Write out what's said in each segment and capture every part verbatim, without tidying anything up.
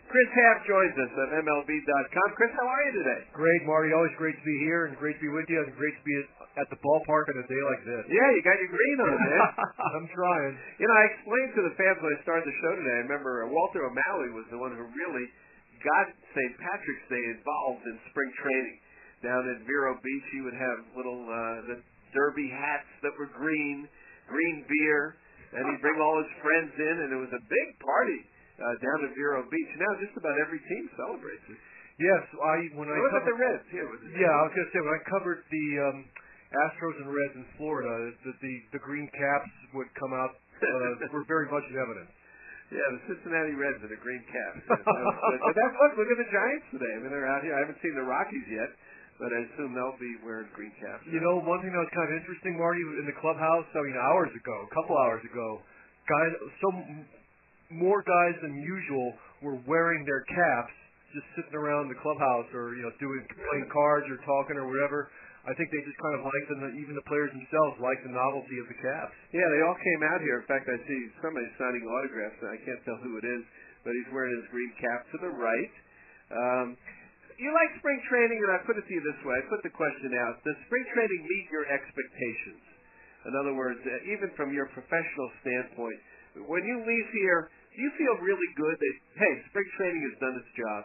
Chris Haff joins us at M L B dot com. Chris, how are you today? Great, Marty. Always great to be here and great to be with you and great to be at the ballpark on a day like this. Yeah, you got your green on, man. I'm trying. You know, I explained to the fans when I started the show today, I remember Walter O'Malley was the one who really got Saint Patrick's Day involved in spring training. Down at Vero Beach, he would have little uh, the derby hats that were green, green beer, and he'd bring all his friends in, and it was a big party. Uh, down at Vero Beach. Now just about every team celebrates it. Yes, I when I what about covered, the Reds here? Was it yeah, I was going to say when I covered the um, Astros and Reds in Florida, the the, the green caps would come out uh, were very much in evidence. Yeah, the Cincinnati Reds and the green caps. That was but that's look, look at the Giants today. I mean, they're out here. I haven't seen the Rockies yet, but I assume they'll be wearing green caps. You know, one thing that was kind of interesting, Marty, in the clubhouse. I mean, hours ago, a couple hours ago, guys, some more guys than usual were wearing their caps, just sitting around the clubhouse, or you know, doing playing cards or talking or whatever. I think they just kind of liked them. Even the players themselves liked the novelty of the caps. Yeah, they all came out here. In fact, I see somebody signing autographs, and I can't tell who it is, but he's wearing his green cap to the right. Um, you like spring training, and I put it to you this way. I put the question out. Does spring training meet your expectations? In other words, uh, even from your professional standpoint, when you leave here, do you feel really good that, hey, spring training has done its job?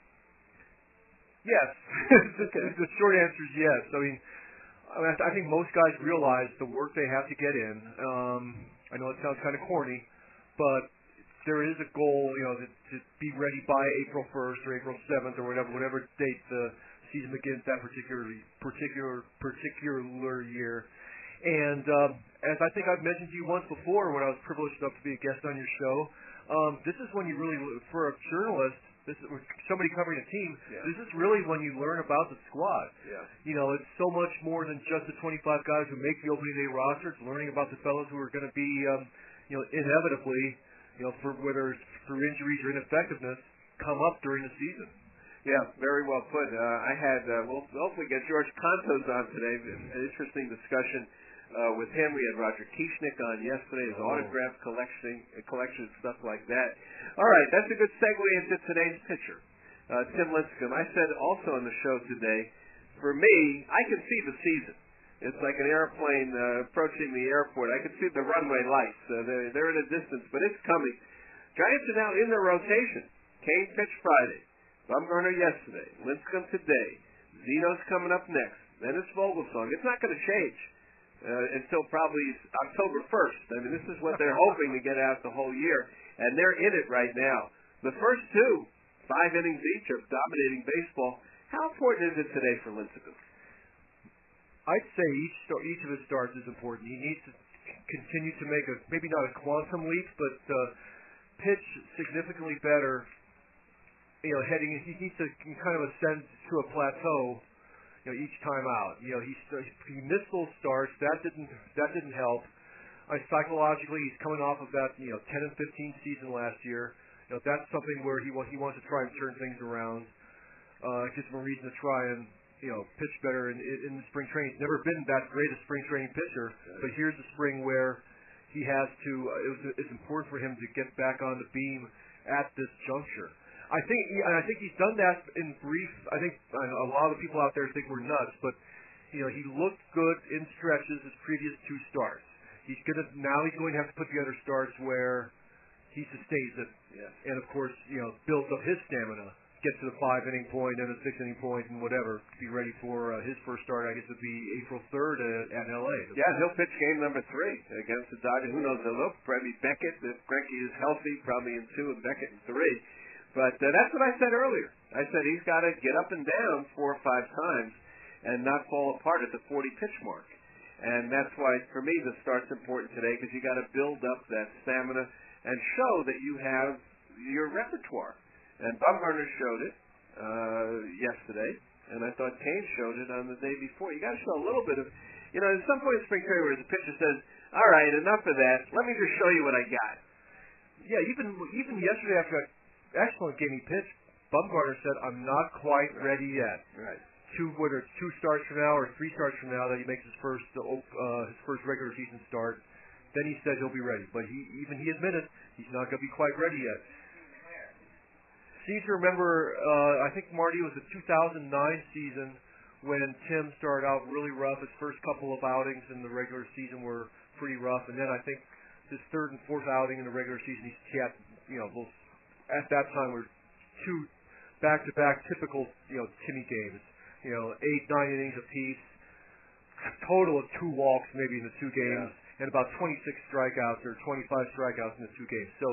Yes. Okay. The short answer is yes. I mean, I, mean, I think most guys realize the work they have to get in. Um, I know it sounds kind of corny, but there is a goal, you know, to, to be ready by April first or April seventh or whatever, whatever date the season begins that particular particular particular year. And um, as I think I've mentioned to you once before, when I was privileged enough to be a guest on your show, um, this is when you really, for a journalist, this is somebody covering a team. Yeah. This is really when you learn about the squad. Yeah. You know, it's so much more than just the twenty-five guys who make the opening day roster. It's learning about the fellows who are going to be, um, you know, inevitably, you know, for whether it's through injuries or ineffectiveness, come up during the season. Yeah, very well put. Uh, I had, uh, we'll hopefully get George Contos on today. An interesting discussion. Uh, with him, we had Roger Kieschnick on yesterday, his oh. autograph collection, uh, collection, stuff like that. All right, that's a good segue into today's pitcher, uh, Tim Lincecum. I said also on the show today, for me, I can see the season. It's like an airplane uh, approaching the airport. I can see the runway lights. Uh, they're, they're in a distance, but it's coming. Giants are now in their rotation. Kane pitched Friday. Bumgarner yesterday. Lincecum today. Zeno's coming up next. Then it's Vogelsong. It's not going to change. Uh, until probably October first. I mean, this is what they're hoping to get out the whole year, and they're in it right now. The first two, five innings each of dominating baseball. How important is it today for Lincecum? I'd say each start, each of his starts is important. He needs to continue to make a, maybe not a quantum leap, but uh, pitch significantly better. You know, heading, he needs to kind of ascend to a plateau. You know, each time out. You know, he he missed those starts. That didn't that didn't help. Uh, psychologically, he's coming off of that you know ten and fifteen season last year. You know, that's something where he he wants to try and turn things around. Uh, gives him a reason to try and you know pitch better in in the spring training. He's never been that great a spring training pitcher, but here's a spring where he has to. Uh, it was, it's important for him to get back on the beam at this juncture. I think, and I think he's done that in brief. I think a lot of the people out there think we're nuts, but you know he looked good in stretches his previous two starts. He's gonna now he's going to have to put together starts where he sustains it, yes. and of course you know builds up his stamina, gets to the five inning point and the six inning point and whatever to be ready for uh, his first start. I guess it'd be April third at, at L A. Yeah, he'll pitch game number three against the Dodgers. Who knows? They'll probably Beckett if Greinke is healthy, probably in two, and Beckett in three. But uh, that's what I said earlier. I said he's got to get up and down four or five times and not fall apart at the forty pitch mark. And that's why, for me, the start's important today because you got to build up that stamina and show that you have your repertoire. And Bumgarner showed it uh, yesterday, and I thought Kane showed it on the day before. You got to show a little bit of, you know, at some point in spring training where the pitcher says, "All right, enough of that. Let me just show you what I got." Yeah, even even yesterday after that excellent game he pitched, Bumgarner said, "I'm not quite ready yet." Right. Two, whether it's two starts from now or three starts from now that he makes his first uh, his first regular season start, then he said he'll be ready. But he even he admitted he's not going to be quite ready yet. seems to remember, uh, I think, Marty, it was the two thousand nine season when Tim started out really rough. His first couple of outings in the regular season were pretty rough, and then I think his third and fourth outing in the regular season, he had, you know, those, at that time were two back-to-back typical, you know, Timmy games. You know, eight, nine innings apiece, total of two walks maybe in the two games, yeah. and about twenty-six strikeouts or twenty-five strikeouts in the two games. So,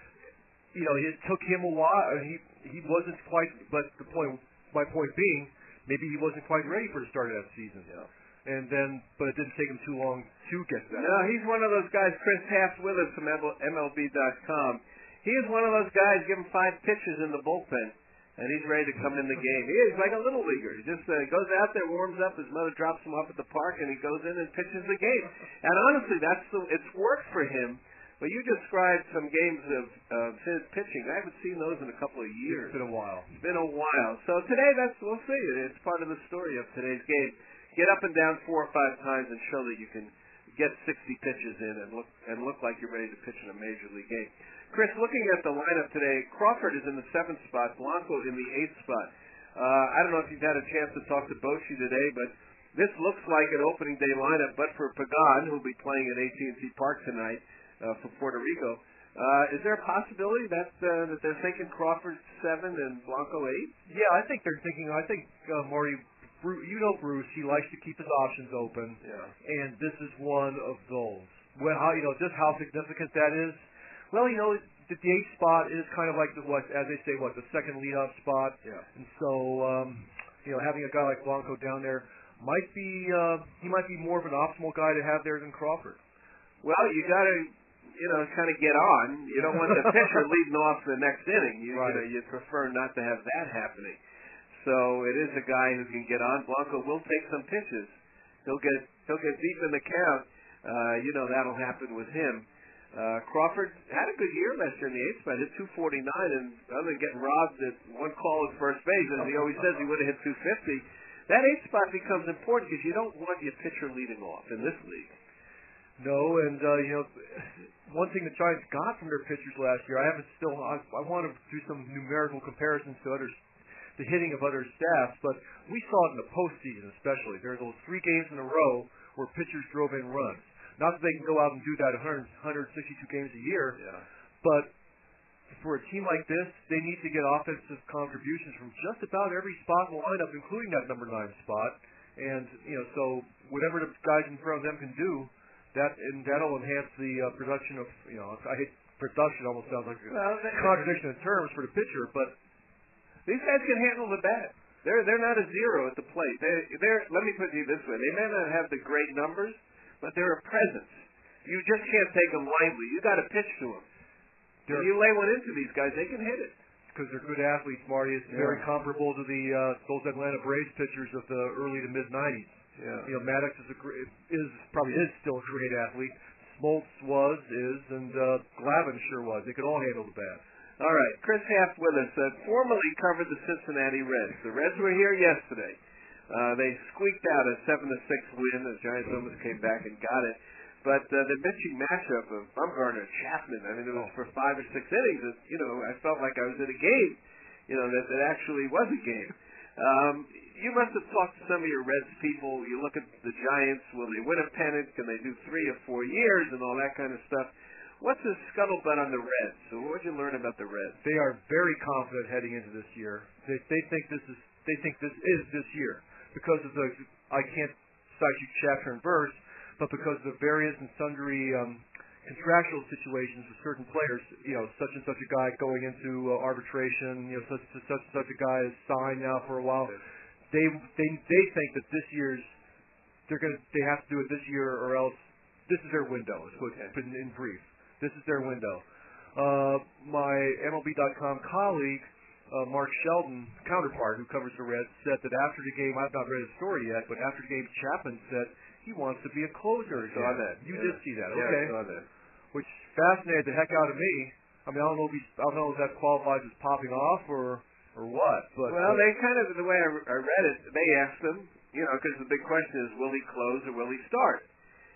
you know, it took him a while. He he wasn't quite, but the point, my point being, maybe he wasn't quite ready for the start of that season. Yeah. And then, but it didn't take him too long to get that. No, he's one of those guys. Chris Haft's with us from M L B dot com. He is one of those guys. Give him five pitches in the bullpen, and he's ready to come in the game. He is like a little leaguer. He just uh, goes out there, warms up. His mother drops him off at the park, and he goes in and pitches the game. And honestly, that's the, it's worked for him. But you described some games of, of his pitching. I haven't seen those in a couple of years. It's been a while. It's been a while. So today, that's we'll see. It's part of the story of today's game. Get up and down four or five times and show that you can get sixty pitches in and look and look like you're ready to pitch in a major league game. Chris, looking at the lineup today, Crawford is in the seventh spot, Blanco in the eighth spot. Uh, I don't know if you've had a chance to talk to Bochy today, but this looks like an opening day lineup, but for Pagan, who'll be playing at A T and T Park tonight uh, for Puerto Rico. Uh, is there a possibility that uh, that they're thinking Crawford seven and Blanco eight? Yeah, I think they're thinking. I think uh, Marty. You know Bruce, he likes to keep his options open, yeah. and this is one of those. Well, how, you know, just how significant that is? Well, you know, the, the eighth spot is kind of like the, what, as they say, what, the second leadoff spot. Yeah. And so, um, you know, having a guy like Blanco down there might be, uh, he might be more of an optimal guy to have there than Crawford. Well, you got to, you know, kind of get on. You don't want the pitcher leading off the next inning. You, right. you know, you prefer not to have that happening. So it is a guy who can get on. Blanco will take some pitches. He'll get he'll get deep in the count. Uh, you know that'll happen with him. Uh, Crawford had a good year last year in the eighth spot. Hit two forty-nine, and other than getting robbed at one call at first base, as he always says, he would have hit two fifty. That eighth spot becomes important because you don't want your pitcher leading off in this league. No, and uh, you know, one thing the Giants got from their pitchers last year, I haven't still. I, I want to do some numerical comparisons to others. The hitting of other staffs, but we saw it in the postseason especially. There are those three games in a row where pitchers drove in runs. Not that they can go out and do that one hundred sixty-two games a year, yeah. but for a team like this, they need to get offensive contributions from just about every spot in the lineup, including that number nine spot. And you know, so whatever the guys in front of them can do, that and that'll enhance the uh, production of. You know, I hate production almost sounds like a well, contradiction in terms for the pitcher, but. These guys can handle the bat. They're they're not a zero at the plate. They they're let me put it this way. They may not have the great numbers, but they're a presence. You just can't take them lightly. You got to pitch to them. If you lay one into these guys, they can hit it. Because they're good athletes, Marty. It's yeah. very comparable to the uh, those Atlanta Braves pitchers of the early to mid nineties. Yeah. You know, Maddox is a great, is probably is still a great athlete. Smoltz was, is, and uh, Glavine sure was. They could all handle the bat. All right, Chris Haft with us. Uh, formerly covered the Cincinnati Reds. The Reds were here yesterday. Uh, they squeaked out a seven to six win. The Giants almost came back and got it. But uh, the pitching matchup of Bumgarner and Chapman, I mean, it was for five or six innings. It, you know, I felt like I was in a game. You know, that, that actually was a game. Um, you must have talked to some of your Reds people. You look at the Giants. Will they win a pennant? Can they do three or four years and all that kind of stuff? What's the scuttlebutt on the Reds? So what did you learn about the Reds? They are very confident heading into this year. They, they think this is they think this is this year because of the I can't cite you chapter and verse, but because of the various and sundry um, contractual situations with certain players. You know, such and such a guy going into uh, arbitration. You know, such such such such a guy is signed now for a while. They they they think that this year's they're gonna they have to do it this year or else this is their window. Is what okay. in, in brief. This is their window. Uh, my M L B dot com colleague, uh, Mark Sheldon, counterpart, who covers the Reds, said that after the game, I've not read his story yet, but after the game, Chapman said he wants to be a closer. I saw that. You yeah. did see that, yeah, okay? I saw that. Which fascinated the heck out of me. I mean, I don't know if he's, I don't know if that qualifies as popping off or or what. But well, uh, they kind of the way I, I read it, they asked him, you know, because the big question is, will he close or will he start?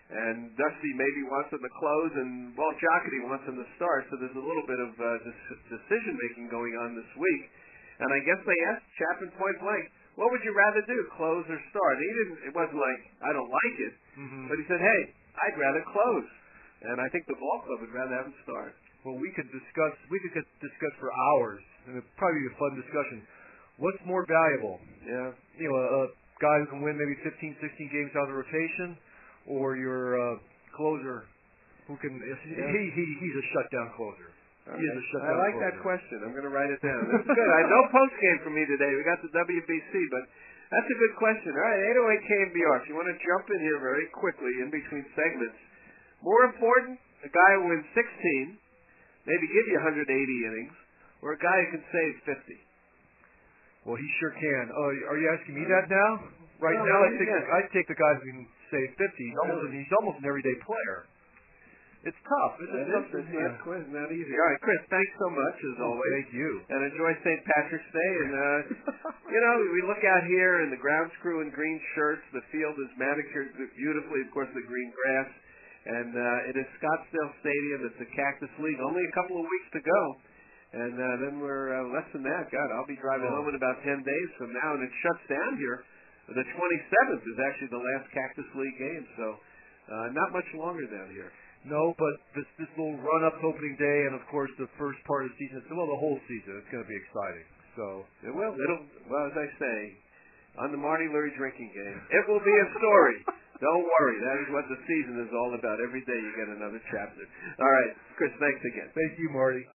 And Dusty maybe wants them to close, and Walt Jocketty wants them to start. So there's a little bit of uh, des- decision making going on this week. And I guess they asked Chapman point blank, "What would you rather do, close or start?" And he didn't. It wasn't like I don't like it, mm-hmm. but he said, "Hey, I'd rather close." And I think the ball club would rather have him start. Well, we could discuss. We could discuss for hours, and it'd probably be a fun discussion. What's more valuable? Yeah. You know, a, a guy who can win maybe fifteen, sixteen games out of the rotation, or your uh, closer who can, yeah. he, he he's a shutdown closer. Okay. He is a shutdown I like closer. that question. I'm going to write it down. That's good. I no post game for me today. We got the W B C, but that's a good question. All right, eight oh eight K M B R. If you want to jump in here very quickly in between segments, more important, a guy who wins sixteen, maybe give you one hundred eighty innings, or a guy who can save fifty. Well, he sure can. Oh, are you asking me that now? Right no, now, no, I think yeah. I'd take the guy who can save fifty. He's almost, an, he's almost an everyday player. It's tough. It's It tough. is. It's Yeah. not, quick, not easy. All right, Chris, thanks so much, as Oh, always. thank you. And enjoy Saint Patrick's Day. And, uh, you know, we look out here, and the grounds crew in green shirts. The field is manicured beautifully, of course, the green grass. And uh, it is Scottsdale Stadium. It's the Cactus League. Only a couple of weeks to go. And uh, then we're uh, less than that. God, I'll be driving oh. home in about ten days from now, and it shuts down here. The twenty-seventh is actually the last Cactus League game, so uh, not much longer down here. No, but this this little run up to opening day, and of course the first part of the season, well, the whole season, it's going to be exciting. So it will. It'll. Well, as I say, on the Marty Lurie drinking game, it will be a story. Don't worry. That is what the season is all about. Every day you get another chapter. All right, Chris. Thanks again. Thank you, Marty.